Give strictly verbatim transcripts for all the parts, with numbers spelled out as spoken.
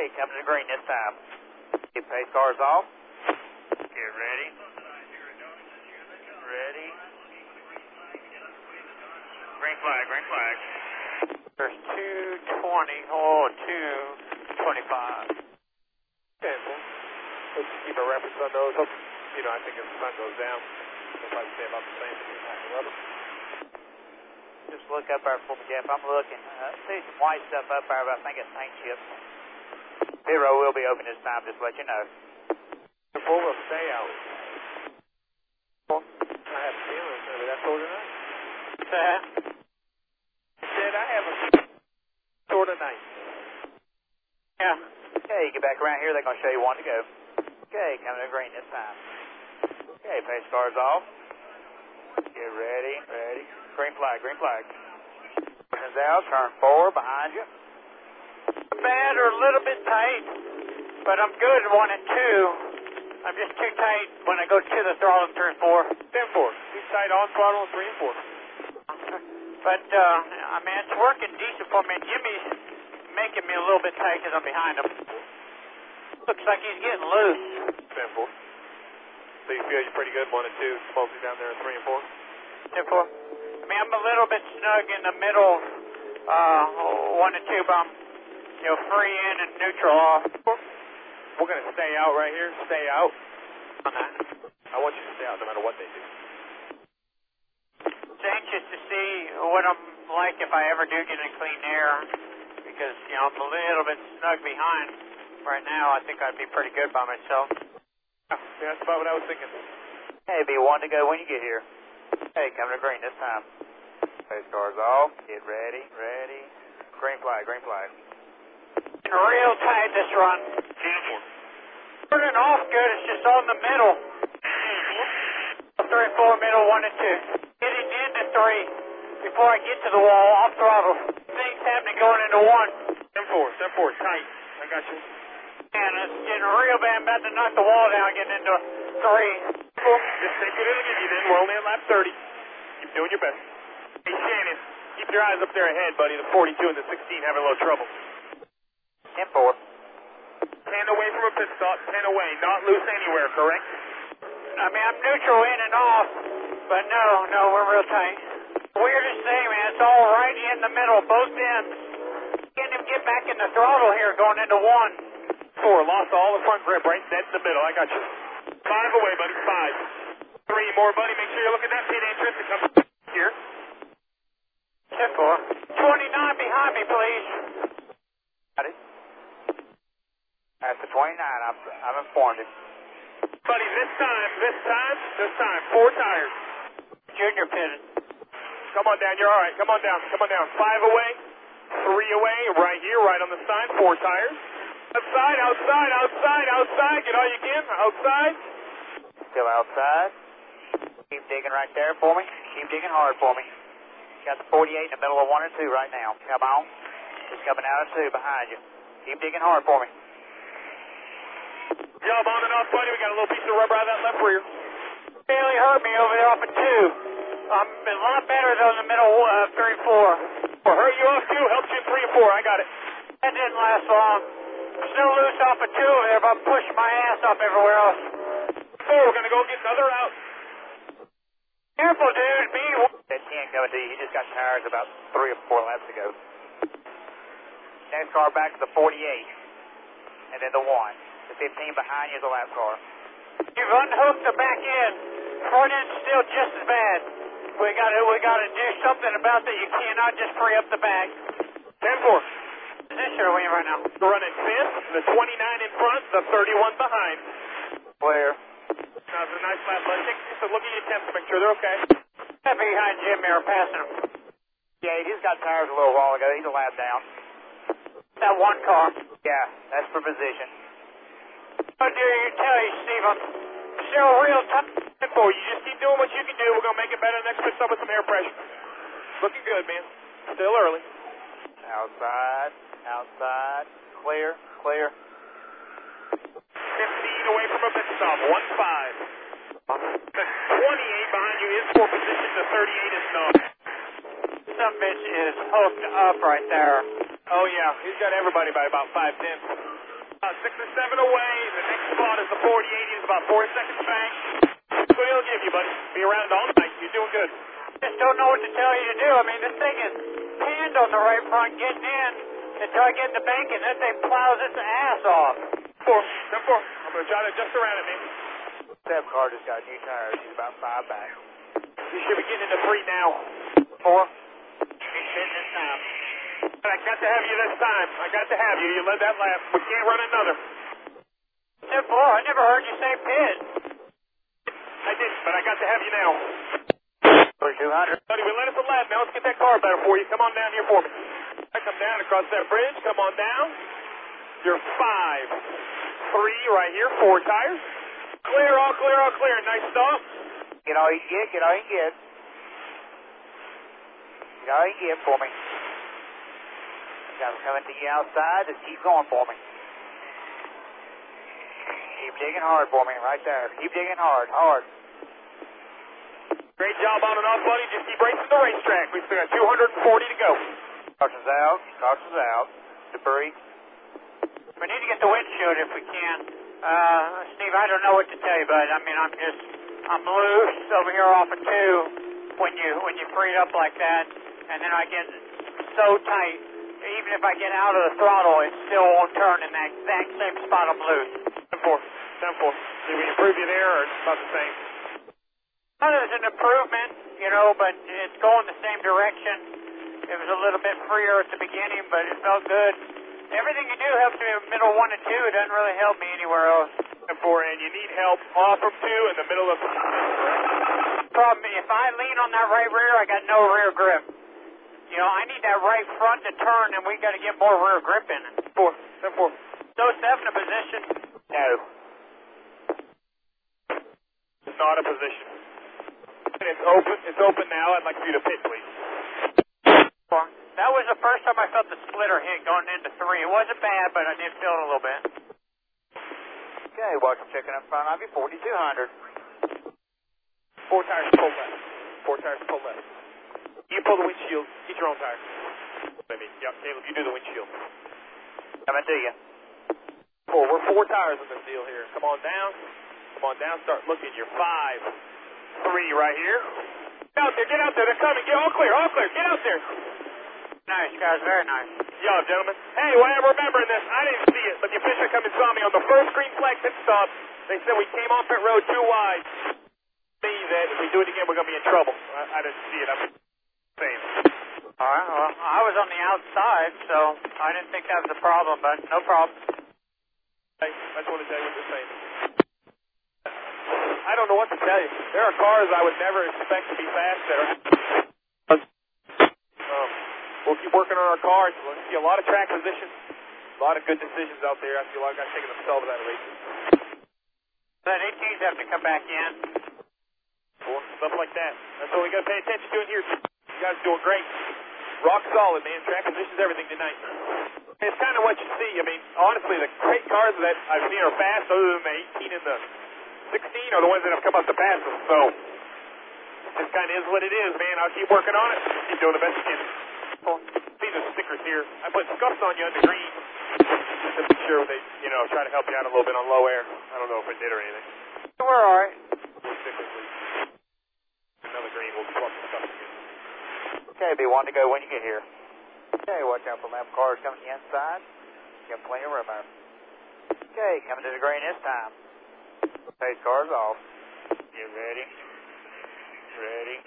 Okay, coming to green this time. Get pace cars off. Get ready. Ready. Green flag, green flag. There's two twenty, oh, two twenty-five. Okay, well, let's just keep a reference on those. Hope, you know, I think as the sun goes down, we'll probably stay about the same as we have eleven. Just look up there for me, Jeff. I'm looking. I uh, see some white stuff up there, but I think it's paint chips. Pit row will be open this time, just to let you know. Before we'll stay out. I have a feeling maybe that's order night. What's that? I said I have a sort of night. Yeah. Okay, you get back around here, they're going to show you one to go. Okay, coming to green this time. Okay, pace cars off. Get ready, ready. Green flag, green flag. Turns out, turn four behind you. Bad or a little bit tight, but I'm good in one and two. I'm just too tight when I go to the throttle in turn four. ten four. Too tight on throttle in three and four. But, uh, I mean, it's working decent for me. Jimmy's making me a little bit tight because I'm behind him. Looks like he's getting loose. ten four. So you feel you're pretty good, one and two, mostly down there in three and four? ten four. I mean, I'm a little bit snug in the middle, uh, one and two, but I'm, you know, free in and neutral off. We're going to stay out right here. Stay out. I want you to stay out no matter what they do. It's anxious to see what I'm like if I ever do get in clean air, because, you know, I'm a little bit snug behind. Right now, I think I'd be pretty good by myself. Yeah, that's about what I was thinking. Hey, be one to go when you get here. Hey, coming to green this time. Pace cars off. Get ready, ready. Green flag, green flag. Real tight this run. Turning off good, it's just on the middle. Three, four, middle, one and two. Getting into three before I get to the wall, off throttle. Things happening going into one. ten four, ten four, tight. I got you. And it's getting real bad. I'm about to knock the wall down, getting into three. Cool. Just take it in and give you then. We're only at lap thirty. Keep doing your best. Hey, Shannon, keep your eyes up there ahead, buddy. The forty-two and the sixteen having a little trouble. ten four. ten away from a pit stop, ten away. Not loose anywhere, correct? I mean, I'm neutral in and off, but no, no, we're real tight. Weirdest thing, man, it's all right in the middle, both ends. Can't even get back in the throttle here going into one. Four, lost all the front grip, right dead in the middle. I got you. Five away, buddy, five. Three more, buddy. Make sure you look at that pit entrance. It comes here. ten four. twenty-nine behind me, please. Got it. That's the twenty-nine. I've, I've informed him. Buddy, this time, this time, this time, four tires. Junior pitted. Come on down, you're all right. Come on down, come on down. Five away, three away, right here, right on the sign, four tires. Outside, outside, outside, outside. Get all you can. Outside. Still outside. Keep digging right there for me. Keep digging hard for me. Got the forty-eight in the middle of one and two right now. Come on. Just coming out of two behind you. Keep digging hard for me. Job on and off, buddy. We got a little piece of rubber out of that left rear. Barely hurt me over there off of two. I'm a lot better though in the middle, uh, three, four. Well, hurt you off two, helped you in three and four. I got it. That didn't last long. I'm still loose off of two over there, but I'm pushing my ass off everywhere else. Four, we're going to go get another out. Careful, dude. B. That ten coming to you. He just got tires about three or four laps ago. Next car back to the forty-eight. And then the one. The fifteen behind you is the lap car. You've unhooked the back end. Front end's still just as bad. We got to we got to do something about that. You cannot just free up the back. ten four. Position are we in right now? We're running fifth, the twenty-nine in front, the thirty-one behind. Where? That was a nice lap, buddy. Take just a look at your temps to make sure they're okay. That behind Jim here, passing him. Yeah, he just got tires a little while ago. He's a lap down. That one car? Yeah, that's for position. What do you tell you, Steve? I'm still real tough. ten four, you just keep doing what you can do. We're going to make it better next pit stop with some air pressure. Looking good, man. Still early. Outside, outside, clear, clear. fifteen away from a pit stop, one five. The twenty-eight behind you is for position, the thirty-eight is not. Some bitch is hooked up right there. Oh, yeah, he's got everybody by about five tenths. Uh, six or seven away. The next spot is the forty eighty. It's about four seconds back. That's what he'll give you, buddy. Be around all night. You're doing good. Just don't know what to tell you to do. I mean, this thing is panned on the right front getting in until I get in the bank, and that thing plows its ass off. Four. Ten four. I'm going to try to adjust around it, man. Step car just got new tires. He's about five back. You should be getting into three now. Four. He's hitting this time. But I got to have you this time. I got to have you. You led that lap. We can't run another. Ten four. I never heard you say pit. I didn't, but I got to have you now. two hundred. Buddy, we let us a lap. Now let's get that car better for you. Come on down here for me. I come down across that bridge. Come on down. You're five. Three right here. Four tires. Clear, all clear, all clear. Nice stop. Get all you can get. Get all you can get. Get all you can get for me. Got him coming to you outside. Just keep going for me. Keep digging hard for me right there. Keep digging hard. Hard. Great job on and off, buddy. Just keep racing the racetrack. We've still got two hundred forty to go. Caution's out. Caution's out. Debris. We need to get the windshield if we can. Uh, Steve, I don't know what to tell you, bud. I mean, I'm just, I'm loose over here off of two when you, when you free it up like that, and then I get so tight. Even if I get out of the throttle, it still won't turn in that exact same spot I'm loose. ten four. ten four. Did we improve you there, or it's about the same? Well, there's an improvement, you know, but it's going the same direction. It was a little bit freer at the beginning, but it felt good. Everything you do helps me in middle one and two. It doesn't really help me anywhere else. ten four, and you need help off from two in the middle of... Problem, if I lean on that right rear, I got no rear grip. You know, I need that right front to turn, and we got to get more rear grip in it. Four. ten four. So seven a position? No. It's not a position. It's open. It's open now. I'd like for you to pit, please. Four. That was the first time I felt the splitter hit going into three. It wasn't bad, but I did feel it a little bit. Okay, welcome checking up front of you, forty-two hundred. Four tires pull left. Four tires pull left. You pull the windshield. Get your own tire. I mean, yeah, Caleb, you do the windshield. Coming to you. Four. We're four tires in this deal here. Come on down. Come on down. Start looking. You're five. Three right here. Get out there. Get out there. They're coming. Get all clear. All clear. Get out there. Nice, guys. Very nice. Good job, gentlemen. Hey, what I'm remembering this, I didn't see it, but the official come and saw me on the first green flag pit stop. They said we came off pit road too wide. See that if we do it again, we're going to be in trouble. I, I didn't see it. I'm saying. All right. Well, I was on the outside, so I didn't think that was a problem, but no problem. Hey, I just want to tell you what they're saying. I don't know what to tell you. There are cars I would never expect to be fast that are... Um, we'll keep working on our cars. We'll see a lot of track positions, a lot of good decisions out there. I see a lot of guys taking themselves out of races. Then eighteens have to come back in. Or stuff like that. That's what we got to pay attention to in here. You guys are doing great. Rock solid, man. Track positions, everything tonight. It's kind of what you see. I mean, honestly, the great cars that I've seen are fast, other than the eighteen and the sixteen, are the ones that have come up to pass them. So, it just kind of is what it is, man. I'll keep working on it. Keep doing the best you can. See the stickers here. I put scuffs on you under green. Just to make sure they, you know, try to help you out a little bit on low air. I don't know if it did or anything. We're all right. Stickers, please. Another green. We'll swap the scuffs again. Okay, be one to go when you get here. Okay, watch out for lap cars coming to the inside. You got plenty of room there. Okay, coming to the green this time. Pace cars off. Get ready. Ready.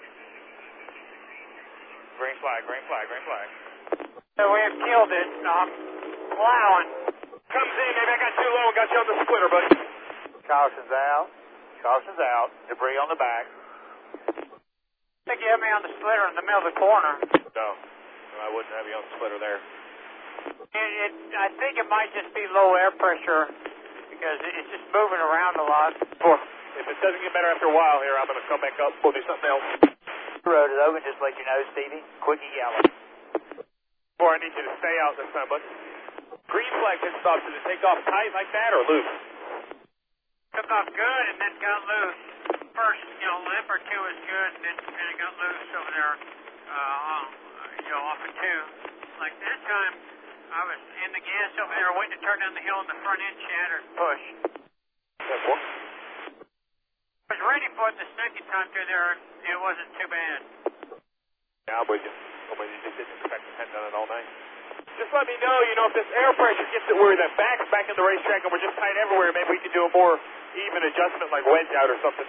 Green flag, green flag, green flag. So we have killed it. I'm plowing. Comes in. Maybe I got too low and got you on the splitter, buddy. Caution's out. Caution's out. Debris on the back. I think you have me on the splitter in the middle of the corner. No. No, I wouldn't have you on the splitter there. It, it, I think it might just be low air pressure because it's just moving around a lot. Four. If it doesn't get better after a while here, I'm going to come back up. We'll do something else. The road is open, just to let you know, Stevie. Quickie yellow. Four, I need you to stay out this time, bud. Green flag pit stop. Does it take off tight like that or loose? Took off good and then got loose. First, you know, lip or two is good, and then kind of got loose over there, uh, you know, off of two. Like this time, I was in the gas over there waiting to turn down the hill and the front end shattered. Push. ten four. I was ready for it the second time through there, and it wasn't too bad. Yeah, I'm with you. I'm with you. Just didn't expect to depend on it all night. Just let me know, you know, if this air pressure gets it where that back's back in the racetrack and we're just tight everywhere, maybe we can do a more even adjustment like wedge out or something.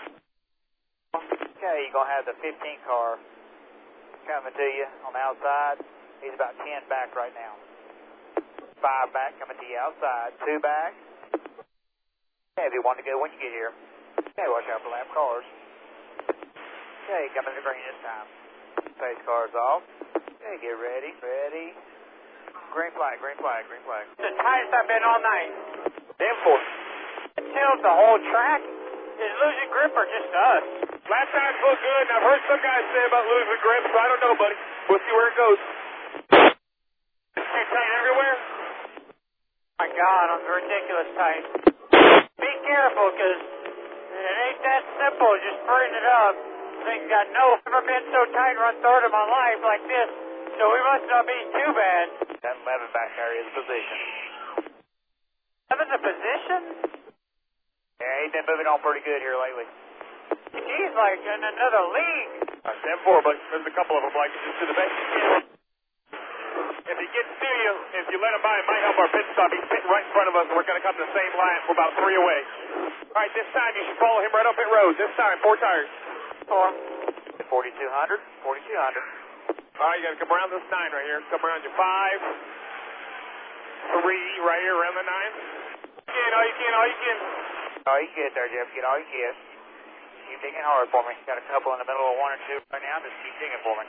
Okay, you're going to have the fifteen car coming to you on the outside. He's about ten back right now. Five back coming to you outside. Two back. Okay, if you want to go when you get here. Okay, watch out for lap cars. Okay, coming to the green this time. Pace cars off. Okay, get ready, ready. Green flag, green flag, green flag. The tightest I've been all night. ten four. It tells the whole track is losing grip or just us. Last times look good, and I've heard some guys say about losing grip, so I don't know, buddy. We'll see where it goes. Too tight everywhere? My God, I'm ridiculous tight. Be careful, because it ain't that simple, just freeing it up. Things got no, never been so tight run third of my life like this, so we must not be too bad. That eleven back there is position. Eleven's a position? Yeah, he's been moving on pretty good here lately. He's like in another league. Uh, ten four, but there's a couple of them like just to the best you can. If he gets to you, if you let him by, it might help our pit stop. He's pitting right in front of us, and we're going to come to the same line. We're about three away. All right, this time you should follow him right up pit road. This time, four tires. Four. forty-two hundred, forty-two hundred. All right, you got to come around this nine right here. Come around your five, three, right here around the nine. Get all you can, all you can. All you get there, Jeff. Get all you get. Keep digging hard for me. Got a couple in the middle of one or two right now. Just keep digging for me.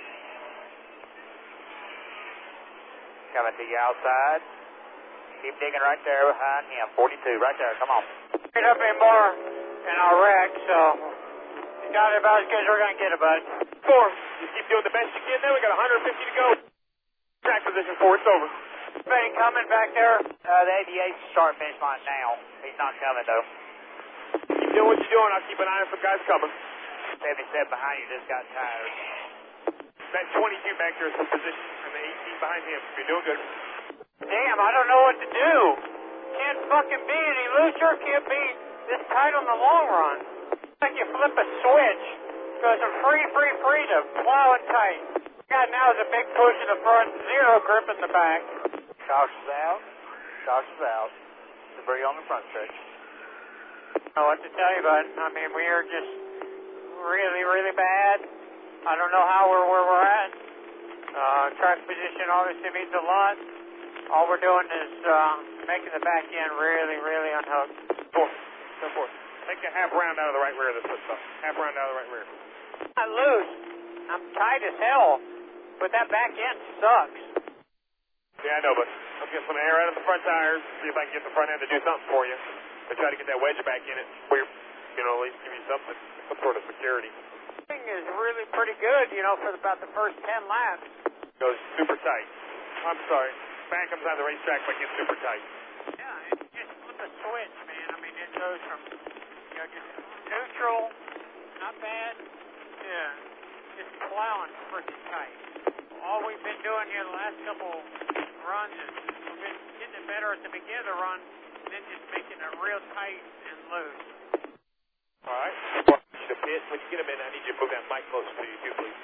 Coming to you outside. Keep digging right there behind him. forty-two, right there. Come on. Get up anymore, and I'll wreck, so you got it about as good as we're going to get it, bud. Four. You keep doing the best you can there. We got one hundred fifty to go. Track position four. It's over. Anybody coming back there? Uh, the eighty-eight's start finish line now. He's not coming, though. Keep doing what you're doing. I'll keep an eye on some guys coming. seventy-seven behind you just got tired. That twenty-two back there is some position, and the eighteen behind him. You're doing good. Damn, I don't know what to do. Can't fucking be any looser. Can't be this tight on the long run. It's like you flip a switch. Goes from free, free, free to plowing tight. God, now is a big push in the front, zero grip in the back. Caution's out. Caution's out. Debris on the front stretch. I don't know what to tell you, bud. I mean, we are just really, really bad. I don't know how we're where we're at. Uh, track position obviously means a lot. All we're doing is uh, making the back end really, really unhooked. Four. Go for it. Take a half round out of the right rear of this foot stuff. Half round out of the right rear. I'm loose. I'm tight as hell. But that back end sucks. Yeah, I know, but let's get some air out of the front tires. See if I can get the front end to do something for you. I try to get that wedge back in it where, you know, at least give you something, some sort of security. Thing is really pretty good, you know, for about the first ten laps. Goes super tight. I'm sorry. Back comes out of the racetrack, but gets super tight. Yeah, it's just flip a switch, man. I mean, it goes from, you know, just neutral, not bad, yeah, just plowing freaking tight. All we've been doing here the last couple runs is we've been getting it better at the beginning of the run, and then just making it real tight and loose. All right. The pit, when you get a minute, I need you to move that mic closer to you, too, please.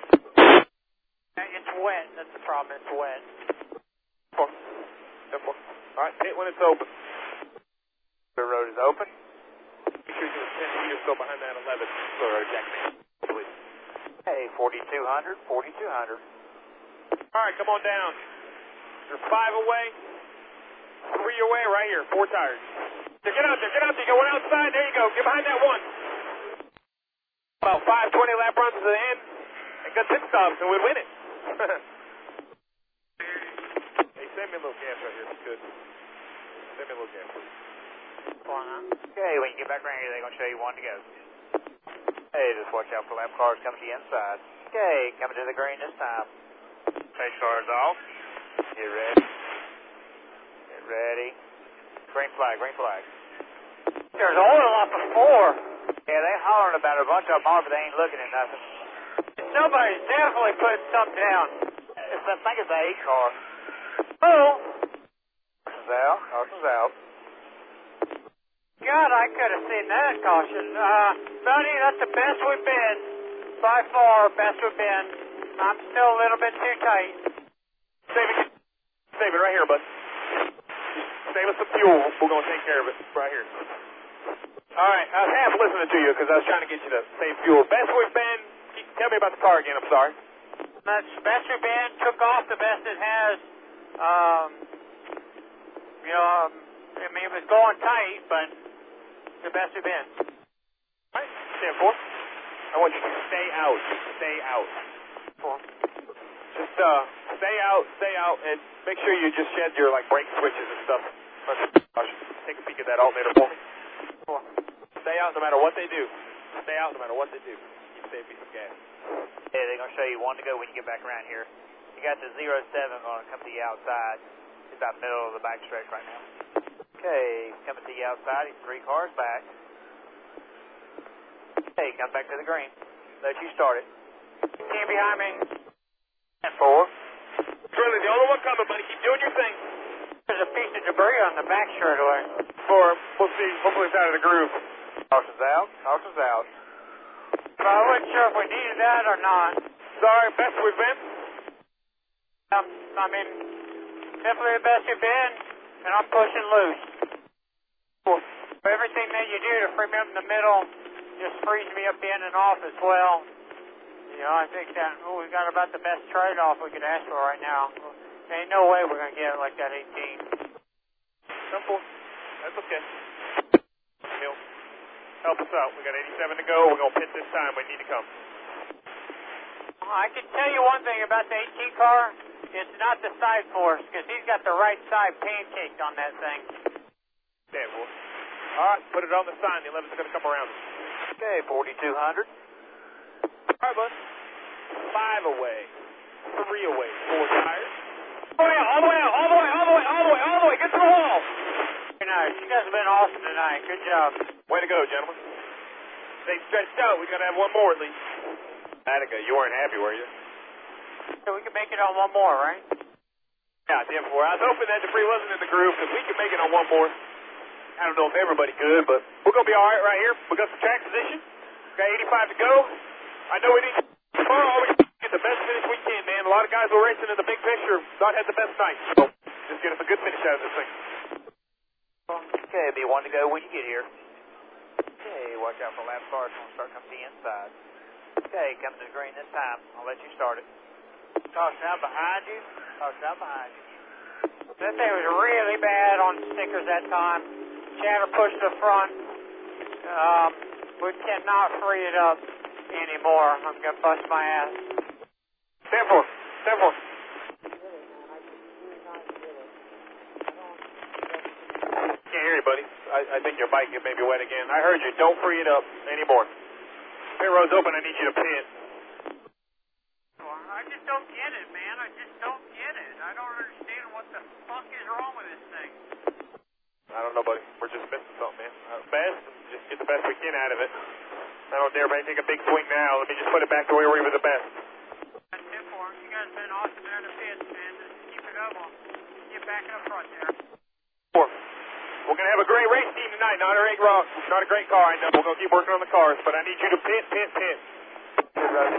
It's wet. That's the problem. It's wet. Four. Four. All right, pit when it's open. The road is open. Make sure you're ten feet or so behind that eleven. Or Jack, please. Hey, forty-two hundred, forty-two hundred. All right, come on down. You're five away. Three away right here. Four tires. So get out there. Get out there. Go one outside. There you go. Get behind that one. About five twenty lap runs to the end. And good pit stops, and we'd win it. Hey, send me a little gas right here. It's good. Send me a little gas, please. Okay, when you get back around here, they're going to show you one to go. Hey, just watch out for lap cars coming to the inside. Okay, coming to the green this time. Pace cars off. Get ready. Get ready. Green flag, green flag. There's a whole lot before. Yeah, they hollering about it. A bunch of them are, but they ain't looking at nothing. Somebody's definitely putting something down. It's, I think it's the eight car. Oh! Caution's out. Caution's out. God, I could have seen that caution. Uh, buddy, that's the best we've been. By far, best we've been. I'm still a little bit too tight. Save it. Save it right here, bud. Save us some fuel. We're going to take care of it right here. All right, I was half listening to you because I was trying to get you to save fuel. Best we've been. Tell me about the car again. I'm sorry. That's the best we've been. Took off the best it has. Um, you know, um, I mean, it was going tight, but the best we've been. All right, stand for. I want you to stay out. Stay out. Four. Just uh, stay out, stay out, and make sure you just shed your like brake switches and stuff. Take a peek at that alternator for me. Four. Stay out no matter what they do. Stay out no matter what they do. You save me some gas. Hey, they're going to show you one to go when you get back around here. You got the zero seven going to come to the outside. It's about middle of the back stretch right now. Okay, coming to the outside. He's three cars back. Hey, come back to the green. Let you start it. Team behind me. And four. Shirley, the only one coming, buddy. Keep doing your thing. There's a piece of debris on the back straight away. Four. We'll see. Hopefully it's out of the groove. Caution's out. Caution's out. But I wasn't sure if we needed that or not. Sorry, best we've been. Um, I mean, definitely the best you've been, and I'm pushing loose. Four. Everything that you do to free me up in the middle just frees me up in and off as well. You know, I think that oh, we got about the best trade-off we could ask for right now. There ain't no way we're going to get it like that eighteen. Simple. That's okay. Neil, help us out. We got eighty-seven to go. We're going to pit this time. We need to come. I can tell you one thing about the eighteen car. It's not the side force, because he's got the right side pancaked on that thing. Damn, boy. All right, put it on the sign. The eleven's going to come around. Okay, forty-two hundred. All right, bud. Five away. Three away. Four tires. Oh, yeah, all the way out. All the way, all the way, all the way, all the way. Get to the wall. Very nice. You guys have been awesome tonight. Good job. Way to go, gentlemen. They stretched out. We got to have one more at least. Attica, you weren't happy, were you? So we can make it on one more, right? Yeah, ten four. I was hoping that debris wasn't in the groove, because we could make it on one more. I don't know if everybody could, but we're going to be all right right here. We got some track position. Got eighty-five to go. I know we need to always get the best finish we can, man. A lot of guys were racing in the big picture, not had the best night. So just get us a good finish out of this thing. Okay, be one to go when you get here. Okay, watch out for lap cars. We'll start coming to the inside. Okay, come to the green this time. I'll let you start it. Caution out behind you. Caution out behind you. That thing was really bad on stickers that time. Chandler pushed the front. Um, we cannot free it up anymore. I'm going to bust my ass. ten four. ten four. Can't hear you, buddy. I, I think your bike may be wet again. I heard you. Don't free it up anymore. Pit road's open. I need you to pit. I just don't get it, man. I just don't get it. I don't understand what the fuck is wrong with this thing. I don't know, buddy. We're just missing something, man. Uh, best, just get the best we can out of it. I don't dare everybody take a big swing now. Let me just put it back to where we were the best. That's it for him. You guys have been awesome there in the pits, man. Just keep it up. I'll get back up front there. Four. We're going to have a great race team tonight. Not a great, rock, not a great car, I know. We're going to keep working on the cars, but I need you to pit, pit, pit. Pit road.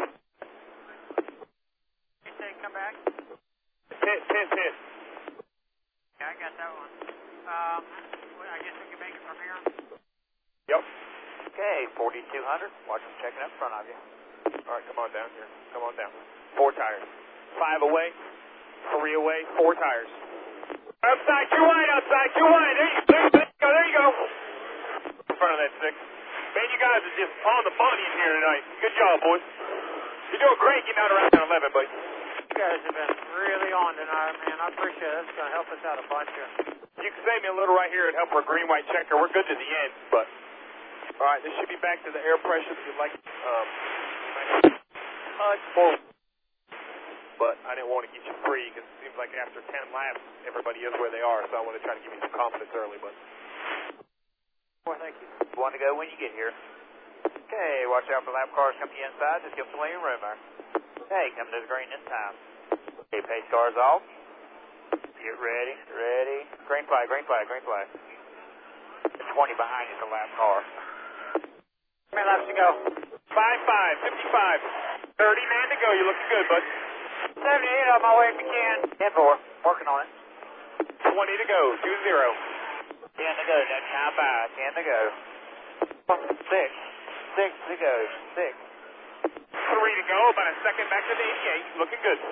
You say come back? Pit, pit, pit. Yeah, I got that one. Um, I guess we can make it from here. Yep. Okay, forty-two hundred. Watch them checking up in front of you. All right, come on down here. Come on down. Four tires. Five away. Three away. Four tires. Outside, too wide, outside, too wide. There you, there you go, there you go. In front of that six. Man, you guys are just on the money in here tonight. Good job, boys. You're doing great getting out around eleven, buddy. You guys have been really on tonight, man. I appreciate it. It's going to help us out a bunch here. You can save me a little right here and help for a green-white checker. We're good to the end, but... All right, this should be back to the air pressure that you'd like. Um, touch forward. But I didn't want to get you free because it seems like after ten laps, everybody is where they are, so I want to try to give you some confidence early, but... Well, thank you. One to go when you get here. Okay, watch out for lap cars coming inside. Just give them plenty of room there. Okay, coming to the green this time. Okay, pace cars off. Get ready, ready. Green flag, green flag, green flag. twenty behind you, the last car. How many laps to go? five five, fifty-five. thirty man to go. You're looking good, bud. seventy-eight on my way if you can. ten four, working on it. twenty to go, two zero. ten to go, that's time by. ten to go. six, six to go, six. three to go, about a second back to the eighty-eight. Looking good.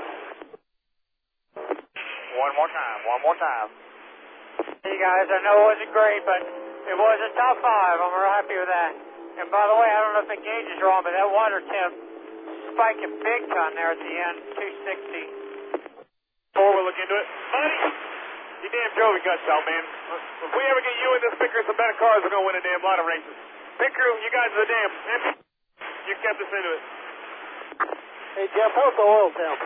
One more time, one more time. Hey guys, I know it wasn't great, but it was a top five. I'm real happy with that. And by the way, I don't know if the gauge is wrong, but that water temp spiking big time there at the end, two sixty. Four, we'll look into it. Buddy, you damn drove your guts out, man. If we ever get you and this Picker some better cars, we're going to win a damn lot of races. Picker, you guys are the damn. You kept us into it. Hey, Jeff, how's the oil temp?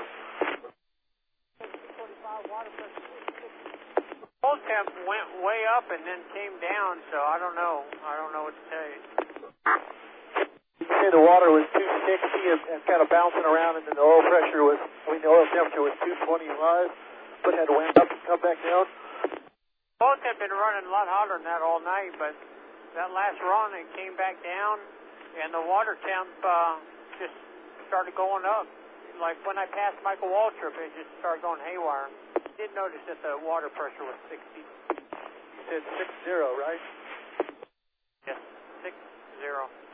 Oil temp went way up and then came down, so I don't know. I don't know what to tell you. You say the water was two sixty and, and kind of bouncing around, and then the oil pressure was, I mean, the oil temperature was two twenty-five, but had went up and come back down? Oil temp been running a lot hotter than that all night, but that last run it came back down, and the water temp uh, just started going up. Like when I passed Michael Waltrip, it just started going haywire. I did notice that the water pressure was sixty. You said six zero, right? Yes, six zero.